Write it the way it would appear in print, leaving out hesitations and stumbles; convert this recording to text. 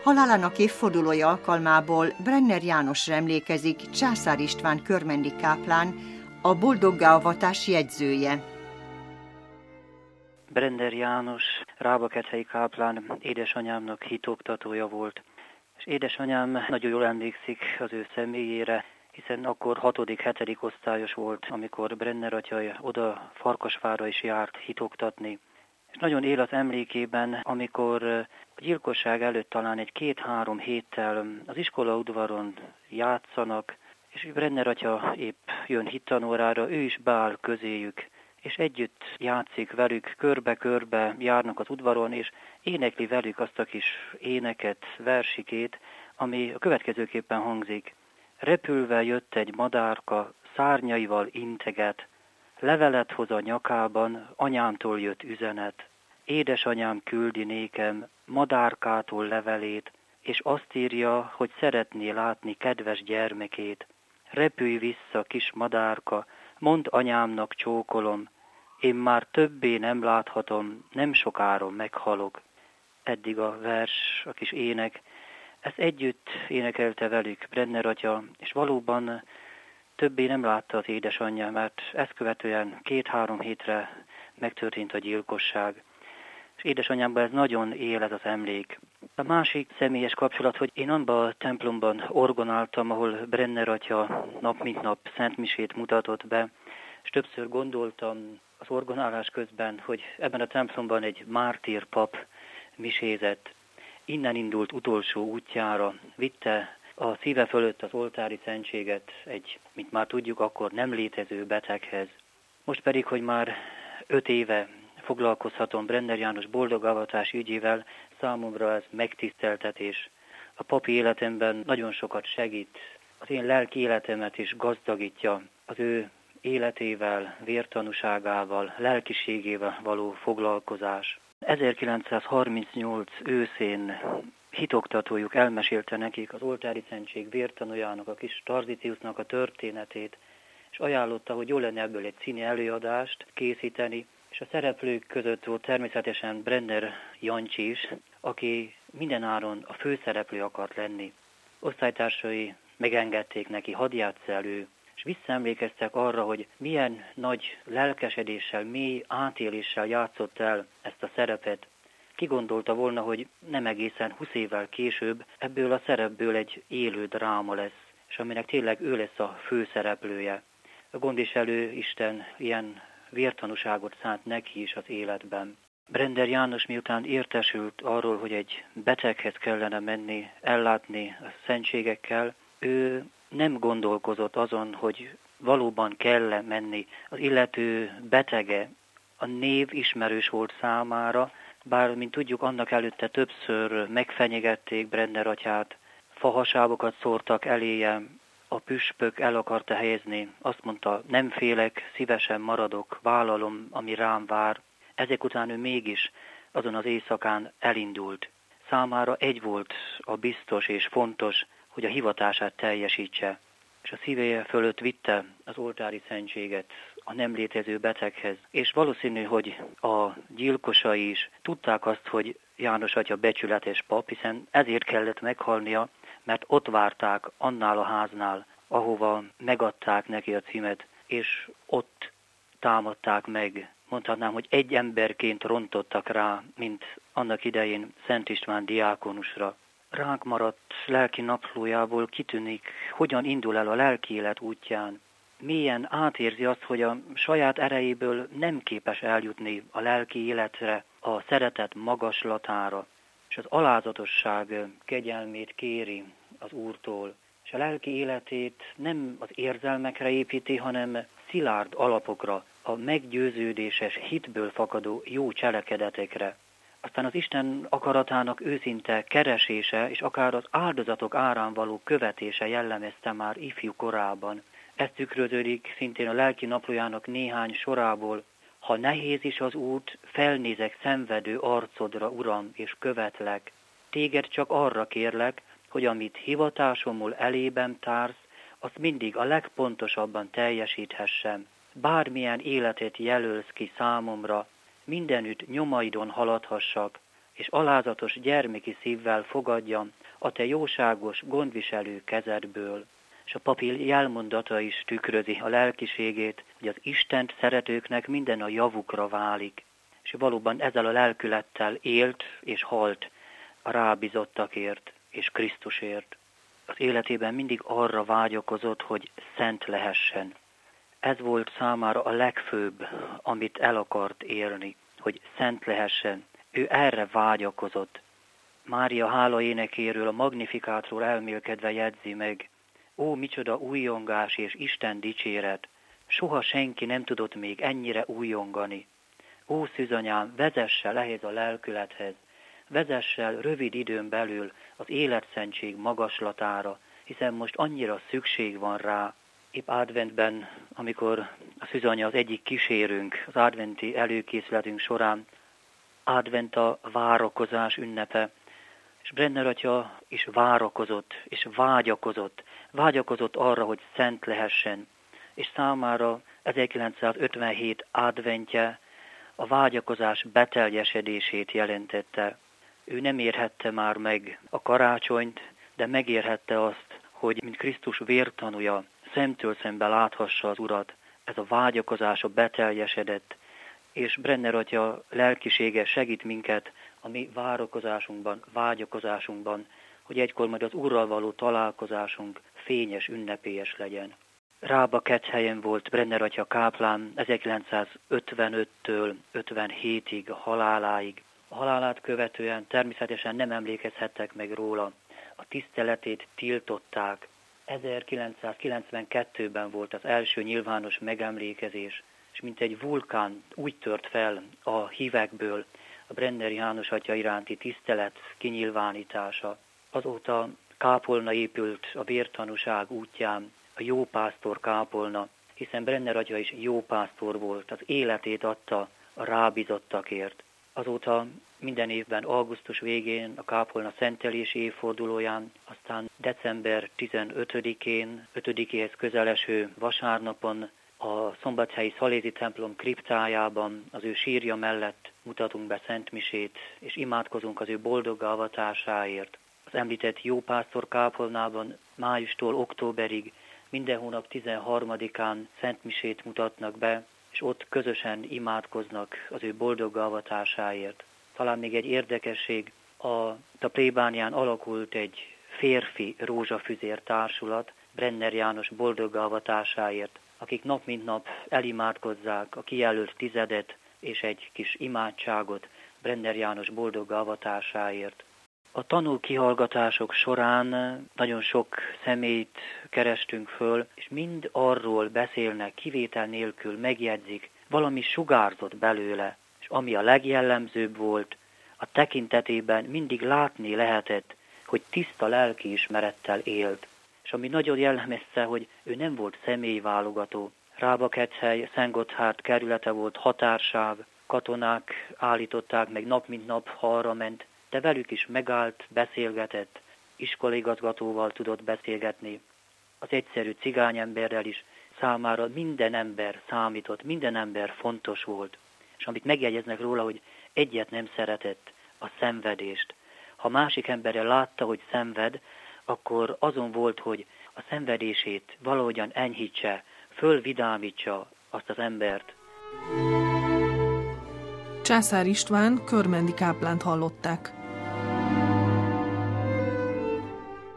Halálának évfordulója alkalmából Brenner Jánosra emlékezik Császár István körmendi káplán, a boldoggá-avatás jegyzője. Brenner János Rábakethelyi káplán édesanyámnak hitoktatója volt, és édesanyám nagyon jól emlékszik az ő személyére, hiszen akkor 6.-7. osztályos volt, amikor Brenner atya oda Farkasvárra is járt hitoktatni. És nagyon él az emlékében, amikor a gyilkosság előtt talán egy 2-3 héttel az iskola udvaron játszanak, és Brenner atya épp jön hittanórára, ő is beáll közéjük, és együtt játszik velük, körbe-körbe járnak az udvaron, és énekli velük azt a kis éneket, versikét, ami a következőképpen hangzik. Repülve jött egy madárka, szárnyaival integet, levelet hoz a nyakában, anyámtól jött üzenet. Édesanyám küldi nékem madárkától levelét, és azt írja, hogy szeretné látni kedves gyermekét. Repülj vissza, kis madárka, mondd anyámnak csókolom, én már többé nem láthatom, nem sokára meghalok. Eddig a vers, a kis ének, ezt együtt énekelte velük Brenner atya, és valóban többé nem látta az édesanyja, mert ezt követően 2-3 hétre megtörtént a gyilkosság. És édesanyámban ez nagyon él ez az emlék. A másik személyes kapcsolat, hogy én abban a templomban orgonáltam, ahol Brenner atya nap mint nap szentmisét mutatott be, és többször gondoltam az orgonálás közben, hogy ebben a templomban egy mártír pap misézett. Innen indult utolsó útjára, vitte a szíve fölött az oltári szentséget egy, mint már tudjuk, akkor nem létező beteghez. Most pedig, hogy már 5 éve foglalkozhatom Brenner János boldogavatás ügyével, számomra ez megtiszteltetés. A papi életemben nagyon sokat segít, az én lelki életemet is gazdagítja, az ő életével, vértanúságával, lelkiségével való foglalkozás. 1938 őszén hitoktatójuk elmesélte nekik az oltári szentség vértanújának, a kis Tarzitiusnak a történetét, és ajánlotta, hogy jó lenne ebből egy színi előadást készíteni, és a szereplők között volt természetesen Brenner Jancsi is, aki mindenáron a főszereplő akart lenni. Osztálytársai megengedték neki, hadd játssza elő, és visszaemlékeztek arra, hogy milyen nagy lelkesedéssel, mély átéléssel játszott el ezt a szerepet. Ki gondolta volna, hogy nem egészen 20 évvel később ebből a szerepből egy élő dráma lesz, és aminek tényleg ő lesz a főszereplője. A gondviselő Isten ilyen vértanúságot szánt neki is az életben. Brenner János miután értesült arról, hogy egy beteghez kellene menni, ellátni a szentségekkel, ő nem gondolkozott azon, hogy valóban kell menni. Az illető betege, a név ismerős volt számára, bár, mint tudjuk, annak előtte többször megfenyegették Brenner atyát, fahasábokat szórtak eléje, a püspök el akarta helyezni, azt mondta, nem félek, szívesen maradok, vállalom, ami rám vár. Ezek után ő mégis azon az éjszakán elindult. Számára egy volt a biztos és fontos, hogy a hivatását teljesítse, és a szívéje fölött vitte az oltári szentséget a nem létező beteghez. És valószínű, hogy a gyilkosai is tudták azt, hogy János atya becsületes pap, hiszen ezért kellett meghalnia, mert ott várták annál a háznál, ahova megadták neki a címet, és ott támadták meg. Mondhatnám, hogy egy emberként rontottak rá, mint annak idején Szent István diákonusra. Ránk maradt lelki naplójából kitűnik, hogyan indul el a lelki élet útján. Mélyen átérzi azt, hogy a saját erejéből nem képes eljutni a lelki életre, a szeretet magaslatára, és az alázatosság kegyelmét kéri az Úrtól. És a lelki életét nem az érzelmekre építi, hanem szilárd alapokra, a meggyőződéses hitből fakadó jó cselekedetekre. Aztán az Isten akaratának őszinte keresése, és akár az áldozatok árán való követése jellemezte már ifjú korában. Ez tükröződik szintén a lelki naplójának néhány sorából. Ha nehéz is az út, felnézek szenvedő arcodra, Uram, és követlek. Téged csak arra kérlek, hogy amit hivatásomul elében társz, azt mindig a legpontosabban teljesíthessem. Bármilyen életet jelölsz ki számomra, mindenütt nyomaidon haladhassak, és alázatos gyermeki szívvel fogadjam a te jóságos, gondviselő kezedből. És a papi jelmondata is tükrözi a lelkiségét, hogy az Istent szeretőknek minden a javukra válik. És valóban ezzel a lelkülettel élt és halt a rábízottakért és Krisztusért. Az életében mindig arra vágyakozott, hogy szent lehessen. Ez volt számára a legfőbb, amit el akart érni, hogy szent lehessen. Ő erre vágyakozott. Mária hála énekéről, a Magnifikátról elmélkedve jegyzi meg: ó, micsoda újongás és Isten dicséret! Soha senki nem tudott még ennyire újongani. Ó, szűzanyám, vezess el ehhez a lelkülethez, vezess el rövid időn belül az életszentség magaslatára, hiszen most annyira szükség van rá. Épp adventben, amikor a szűzanya az egyik kísérünk, az adventi előkészületünk során, advent a várakozás ünnepe, és Brenner atya is várakozott, és vágyakozott arra, hogy szent lehessen, és számára 1957 adventje a vágyakozás beteljesedését jelentette. Ő nem érhette már meg a karácsonyt, de megérhette azt, hogy mint Krisztus vértanúja szemtől szembe láthassa az Urat. Ez a vágyakozás beteljesedett, és Brenner atya lelkisége segít minket a mi várakozásunkban, vágyakozásunkban, hogy egykor majd az Urral való találkozásunk fényes, ünnepélyes legyen. Rába-Kechelyen volt Brenner atya káplán 1955-től 57-ig, a haláláig. A halálát követően természetesen nem emlékezhettek meg róla. A tiszteletét tiltották. 1992-ben volt az első nyilvános megemlékezés, és mint egy vulkán úgy tört fel a hívekből a Brenner János atya iránti tisztelet kinyilvánítása. Azóta kápolna épült a vértanúság útján, a jópásztor kápolna, hiszen Brenner atya is jópásztor volt, az életét adta a rábízottakért. Azóta minden évben augusztus végén, a kápolna szentelési évfordulóján, aztán december 15-én, 5-éhez közeleső vasárnapon a szombathelyi szalézi templom kriptájában az ő sírja mellett mutatunk be szentmisét, és imádkozunk az ő boldoggá avatásáért. Az említett jópásztor kápolnában májustól októberig minden hónap 13-án szentmisét mutatnak be, és ott közösen imádkoznak az ő boldoggá avatásáért. Talán még egy érdekesség, a plébánián alakult egy férfi rózsafüzér társulat Brenner János boldoggá avatásáért, akik nap mint nap elimádkozzák a kijelölt tizedet és egy kis imádságot Brenner János boldoggá avatásáért. A tanúkihallgatások során nagyon sok személyt kerestünk föl, és mind arról beszélnek, kivétel nélkül megjegyzik, valami sugárzott belőle, és ami a legjellemzőbb volt, a tekintetében mindig látni lehetett, hogy tiszta lelkiismerettel élt. És ami nagyon jellemezte, hogy ő nem volt személyválogató. Rába-Kechely, Szent-Gotthárd kerülete volt határsáv, katonák állították meg nap mint nap, ha arra ment, de velük is megállt, beszélgetett, iskolaigazgatóval tudott beszélgetni. Az egyszerű cigányemberrel is számára minden ember számított, minden ember fontos volt. És amit megjegyeznek róla, hogy egyet nem szeretett, a szenvedést. Ha másik emberrel látta, hogy szenved, akkor azon volt, hogy a szenvedését valahogyan enyhítse, fölvidámítsa azt az embert. Császár István körmendi káplánt hallották.